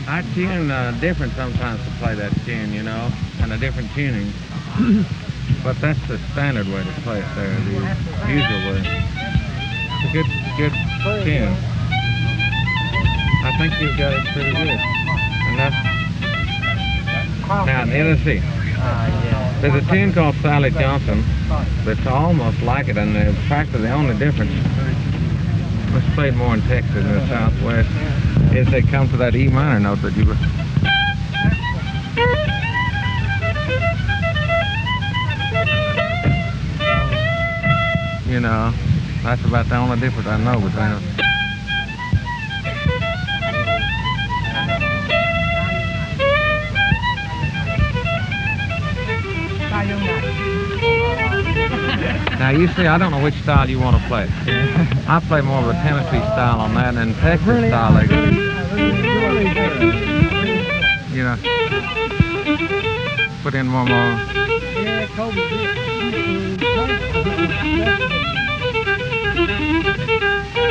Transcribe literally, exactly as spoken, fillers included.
I tune uh, different sometimes to play that tune, you know, and a different tuning. But that's the standard way to play it there, the usual way. It's a good, good tune. I think you've got it pretty good. And that's, now, let's see. There's a tune called Sally Johnson that's almost like it, and in fact, the only difference, it's played more in Texas and the Southwest, is they come to that E minor note that you were. You know, that's about the only difference I know between them. Now you see, I don't know which style you want to play. I play more of a Tennessee style on that, and Texas really, style, like, really, really, you know, put in more more. Yeah, Kobe.